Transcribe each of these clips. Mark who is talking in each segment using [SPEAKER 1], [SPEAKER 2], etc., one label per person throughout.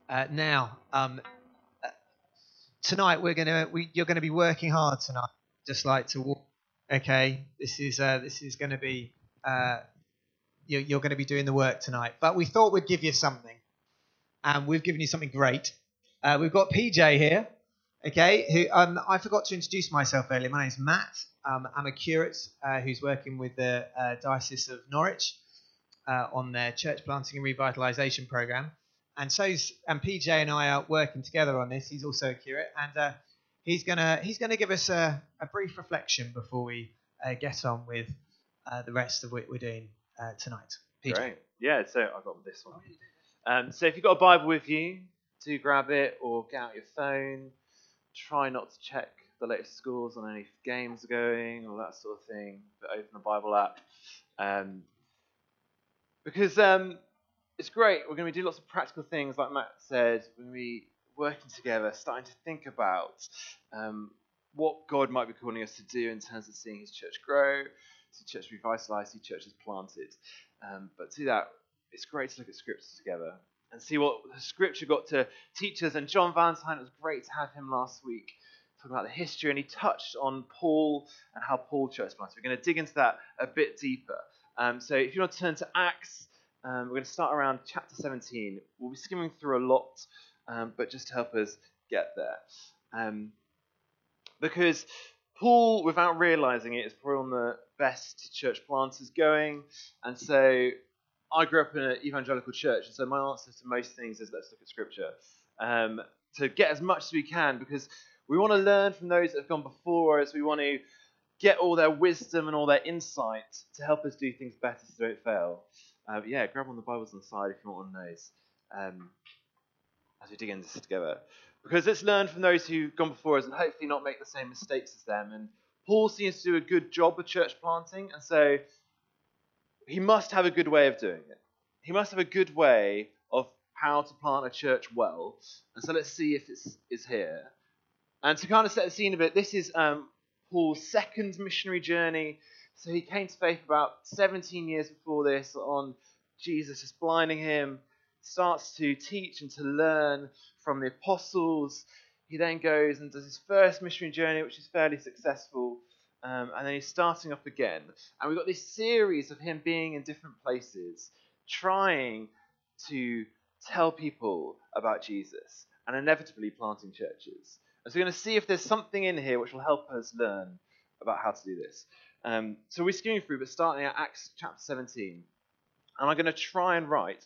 [SPEAKER 1] Now, tonight you're gonna be working hard tonight, just like to walk. Okay, this is going to be you're going to be doing the work tonight. But we thought we'd give you something, and we've given you something great. We've got PJ here. Okay, who I forgot to introduce myself earlier. My name's Matt. I'm a curate who's working with the Diocese of Norwich on their church planting and revitalisation programme. And PJ and I are working together on this. He's also a curate, and he's gonna give us a brief reflection before we get on with the rest of what we're doing tonight. PJ.
[SPEAKER 2] Great. Yeah, so I've got this one. So if you've got a Bible with you, do grab it or get out your phone. Try not to check the latest scores on any games going or that sort of thing, but open the Bible app. Because it's great. We're going to be doing lots of practical things, like Matt said. We're going to be working together, starting to think about what God might be calling us to do in terms of seeing His church grow, see church revitalised, see churches planted. But to do that, it's great to look at Scripture together and see what the Scripture got to teach us. And John Valentine, it was great to have him last week talking about the history, and he touched on Paul and how Paul church planted. We're going to dig into that a bit deeper. So if you want to turn to Acts, we're going to start around chapter 17. We'll be skimming through a lot, but just to help us get there. Because Paul, without realising it, is probably one of the best church planters going. And so I grew up in an evangelical church, and so my answer to most things is let's look at Scripture. To get as much as we can, because we want to learn from those that have gone before us. We want to get all their wisdom and all their insight to help us do things better so don't fail. Grab one of the Bibles on the side if you want one of those as we dig into this together. Because let's learn from those who've gone before us and hopefully not make the same mistakes as them. And Paul seems to do a good job of church planting, and so he must have a good way of doing it. He must have a good way of how to plant a church well. And so let's see if it's here. And to kind of set the scene a bit, this is Paul's second missionary journey. So he came to faith about 17 years before this on Jesus just blinding him, starts to teach and to learn from the apostles. He then goes and does his first missionary journey, which is fairly successful, and then he's starting up again. And we've got this series of him being in different places, trying to tell people about Jesus and inevitably planting churches. And so we're going to see if there's something in here which will help us learn about how to do this. So we're skimming through, but starting at Acts chapter 17. And I'm going to try and write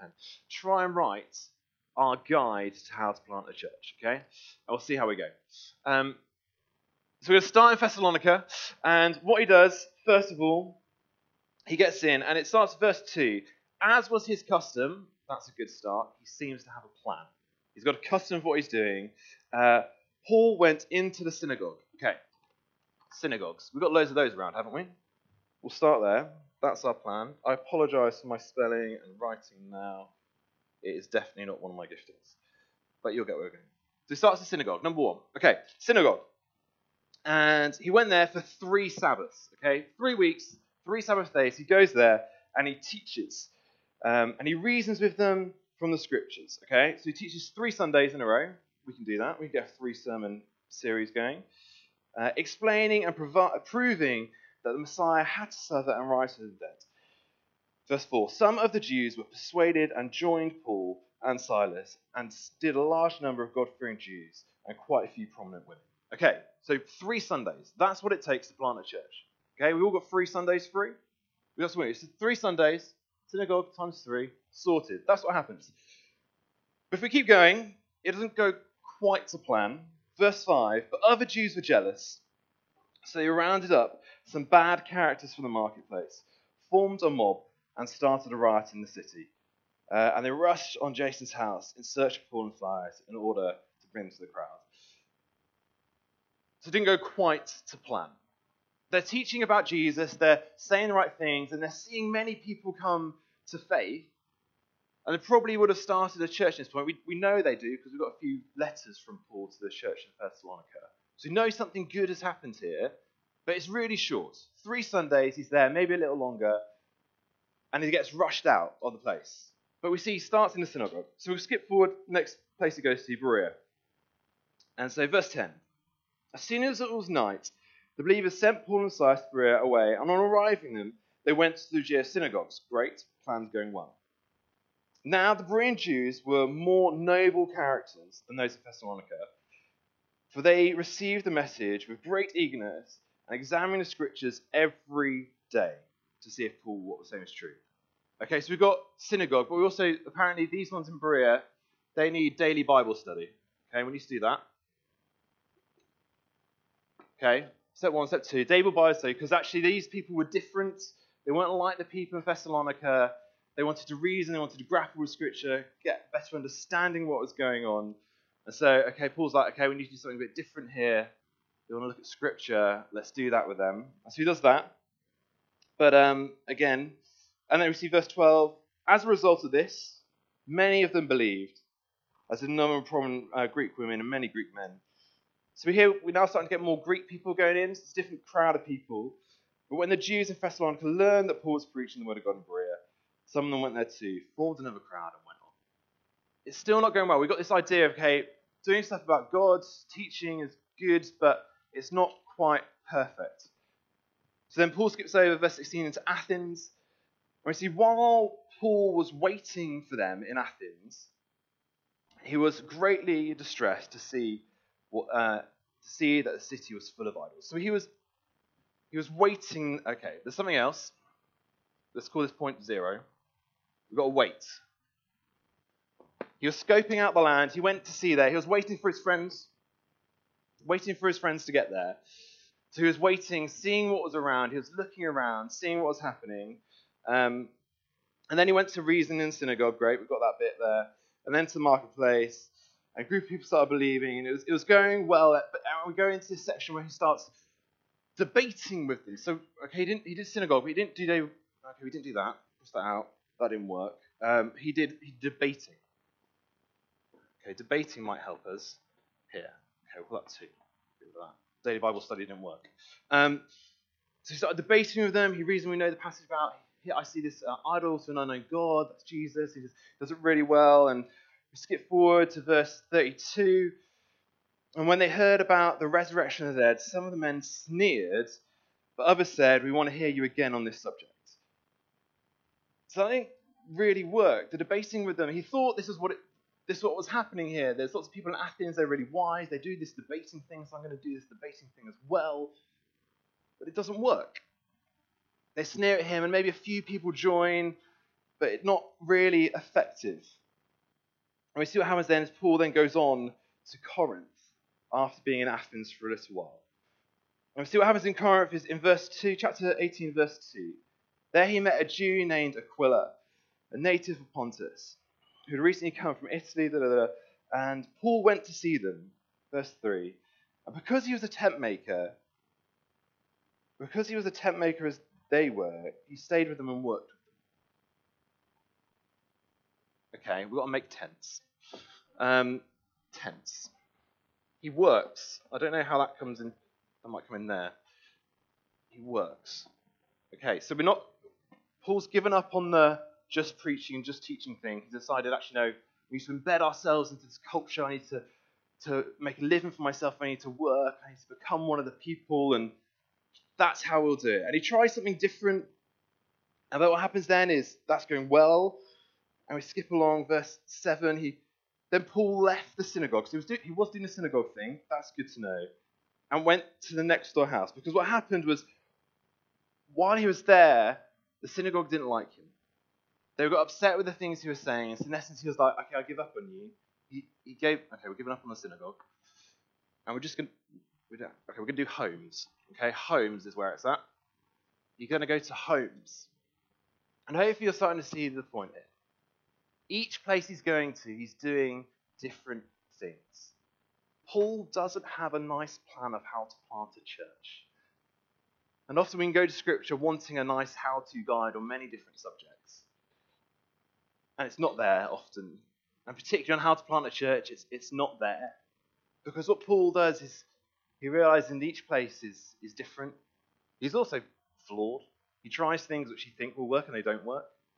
[SPEAKER 2] our guide to how to plant a church, okay? And we'll see how we go. So we're going to start in Thessalonica, and what he does, first of all, he gets in, and it starts at verse 2. As was his custom, that's a good start, he seems to have a plan. He's got a custom of what he's doing. Paul went into the synagogue. Okay, synagogues. We've got loads of those around, haven't we? We'll start there. That's our plan. I apologise for my spelling and writing now. It is definitely not one of my giftings. But you'll get where we're going. So he starts the synagogue, number 1. Okay, synagogue. And he went there for 3 Sabbaths. Okay, 3 weeks, 3 Sabbath days. He goes there and he teaches. And he reasons with them from the Scriptures. Okay, so he teaches 3 Sundays in a row. We can do that. We can get a 3-sermon series going. Explaining and proving that the Messiah had to suffer and rise from the dead. Verse 4, some of the Jews were persuaded and joined Paul and Silas, and did a large number of God-fearing Jews and quite a few prominent women. Okay, so 3 Sundays. That's what it takes to plant a church. Okay, we all got 3 Sundays free? We got some. So 3 Sundays, synagogue times 3, sorted. That's what happens. But if we keep going, it doesn't go quite to plan. Verse 5, but other Jews were jealous, so they rounded up some bad characters from the marketplace, formed a mob, and started a riot in the city. And they rushed on Jason's house in search of fallen flies in order to bring them to the crowd. So it didn't go quite to plan. They're teaching about Jesus, they're saying the right things, and they're seeing many people come to faith. And they probably would have started a church at this point. We know they do because we've got a few letters from Paul to the church in Thessalonica. So we know something good has happened here, but it's really short. 3 Sundays, he's there, maybe a little longer, and he gets rushed out of the place. But we see he starts in the synagogue. So we'll skip forward. Next place he goes to, Berea. And so verse 10. As soon as it was night, the believers sent Paul and Silas to Berea away, and on arriving them, they went to the Judea synagogues. Great, plans going well. Now the Berean Jews were more noble characters than those of Thessalonica, for they received the message with great eagerness and examined the scriptures every day to see if Paul what was saying was true. Okay, so we've got synagogue, but we also, apparently these ones in Berea, they need daily Bible study. Okay, we need to do that. Okay, step 1, step 2, daily Bible study, because actually these people were different. They weren't like the people in Thessalonica. They wanted to reason, they wanted to grapple with scripture, get better understanding what was going on. And so, okay, Paul's like, okay, we need to do something a bit different here. We want to look at scripture. Let's do that with them. And so he does that. But again, and then we see verse 12. As a result of this, many of them believed, as a number of prominent Greek women and many Greek men. So we're now starting to get more Greek people going in. It's a different crowd of people. But when the Jews in Thessalonica learned that Paul was preaching the word of God in Berea, some of them went there too, formed another crowd and went on. It's still not going well. We've got this idea of, okay, doing stuff about God, teaching is good, but it's not quite perfect. So then Paul skips over verse 16 into Athens. And we see while Paul was waiting for them in Athens, he was greatly distressed to see that the city was full of idols. So he was waiting. Okay, there's something else. Let's call this point 0. We've got to wait. He was scoping out the land. He went to see there. He was waiting for his friends to get there. So he was waiting, seeing what was around. He was looking around, seeing what was happening. And then he went to reason in synagogue. Great, we've got that bit there. And then to the marketplace. And a group of people started believing. And it was going well. But we go into this section where he starts debating with them. So, okay, he did synagogue, but he didn't do we didn't do that. Cross that out. That didn't work. He did debating. Okay, debating might help us here. Okay, we'll that too. That. Daily Bible study didn't work. So he started debating with them. He reasoned we know the passage about, here I see this idol to an unknown God. That's Jesus. He does it really well. And we skip forward to verse 32. And when they heard about the resurrection of the dead, some of the men sneered, but others said, we want to hear you again on this subject. So I think really worked. The debating with them, he thought this was what was happening here. There's lots of people in Athens, they're really wise, they do this debating thing, so I'm going to do this debating thing as well. But it doesn't work. They sneer at him, and maybe a few people join, but it's not really effective. And we see what happens then as Paul then goes on to Corinth after being in Athens for a little while. And we see what happens in Corinth is in verse 2, chapter 18, verse 2. There he met a Jew named Aquila, a native of Pontus, who had recently come from Italy, and Paul went to see them, verse 3. And because he was a tent maker as they were, he stayed with them and worked with them. Okay, we've got to make tents. Tents. He works. I don't know how that comes in. That might come in there. He works. Okay, so Paul's given up on the just preaching and just teaching thing. He decided, actually, no, we need to embed ourselves into this culture. I need to make a living for myself. I need to work. I need to become one of the people, and that's how we'll do it. And he tries something different. And what happens then is that's going well. And we skip along verse 7. Then Paul left the synagogue. So he was doing the synagogue thing. That's good to know. And went to the next door house. Because what happened was, while he was there, the synagogue didn't like him. They got upset with the things he was saying. And so in essence, he was like, okay, I'll give up on you. We're giving up on the synagogue. And we're going to do homes. Okay, homes is where it's at. You're going to go to homes. And hopefully you're starting to see the point here. Each place he's going to, he's doing different things. Paul doesn't have a nice plan of how to plant a church. And often we can go to Scripture wanting a nice how-to guide on many different subjects. And it's not there often. And particularly on how to plant a church, it's not there. Because what Paul does is he realizes in each place is different. He's also flawed. He tries things which he thinks will work and they don't work.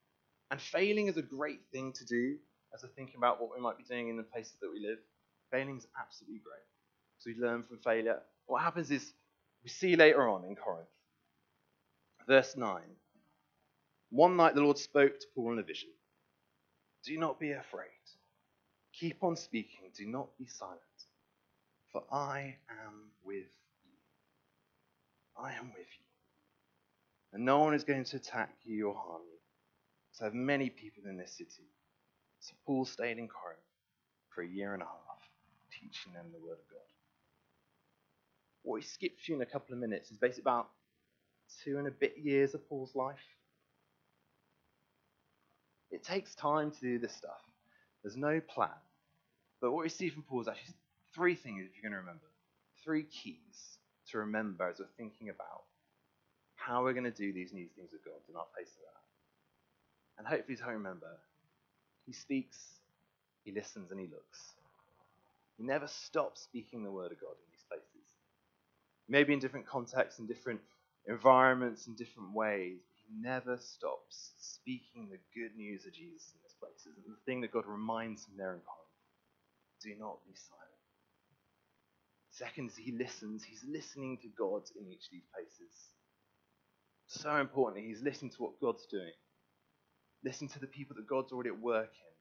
[SPEAKER 2] And failing is a great thing to do as we're thinking about what we might be doing in the places that we live. Failing is absolutely great. So we learn from failure. What happens is we see later on in Corinth, verse 9. One night the Lord spoke to Paul in a vision. Do not be afraid. Keep on speaking. Do not be silent. For I am with you. I am with you. And no one is going to attack you or harm you. So I have many people in this city. So Paul stayed in Corinth for 1.5 years, teaching them the word of God. What we skipped through in a couple of minutes is basically about 2 and a bit years of Paul's life. It takes time to do this stuff. There's no plan. But what we see from Paul is actually 3 things, if you're going to remember. 3 keys to remember as we're thinking about how we're going to do these new things with God in our place of that. And hopefully to remember, he speaks, he listens, and he looks. He never stops speaking the word of God in these places. Maybe in different contexts, in different environments, in different ways. He never stops speaking the good news of Jesus in these places. And the thing that God reminds him there in Corinth, do not be silent. Second is he listens. He's listening to God in each of these places. So importantly, he's listening to what God's doing. Listening to the people that God's already at work in.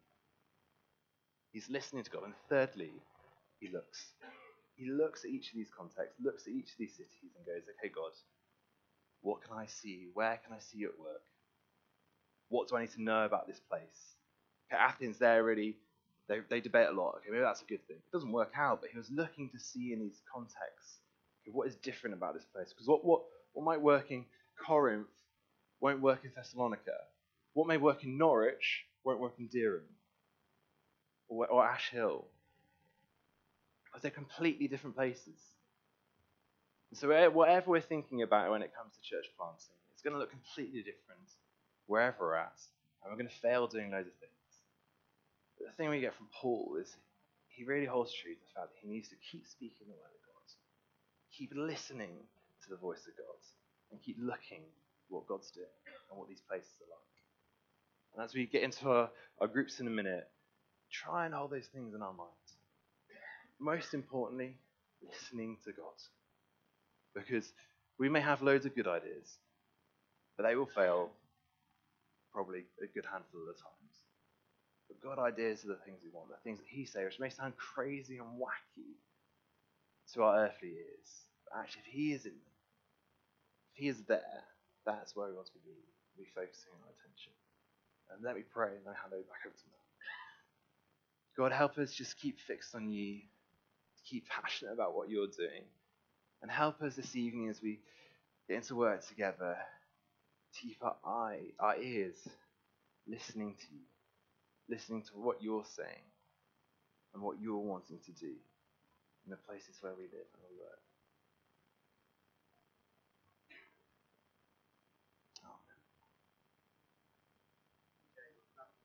[SPEAKER 2] He's listening to God. And thirdly, he looks. He looks at each of these contexts, looks at each of these cities and goes, okay, God, what can I see? Where can I see you at work? What do I need to know about this place? Okay, Athens, they debate a lot. Okay, maybe that's a good thing. It doesn't work out, but he was looking to see in these contexts, okay, what is different about this place? Because what might work in Corinth won't work in Thessalonica. What may work in Norwich won't work in Durham or Ash Hill. Because they're completely different places. And so whatever we're thinking about when it comes to church planting, it's going to look completely different wherever we're at. And we're going to fail doing loads of things. But the thing we get from Paul is he really holds true to the fact that he needs to keep speaking the word of God. Keep listening to the voice of God. And keep looking at what God's doing and what these places are like. And as we get into our groups in a minute, try and hold those things in our minds. Most importantly, listening to God. Because we may have loads of good ideas, but they will fail probably a good handful of the times. But God ideas are the things we want, the things that he says, which may sound crazy and wacky to our earthly ears. But actually, if he is in them, if he is there, that's where we want to be focusing our attention. And let me pray and then hand over back over to Matt. God, help us just keep fixed on you, keep passionate about what you're doing. And help us this evening as we get into work together to keep our ears listening to you, listening to what you're saying and what you're wanting to do in the places where we live and we work.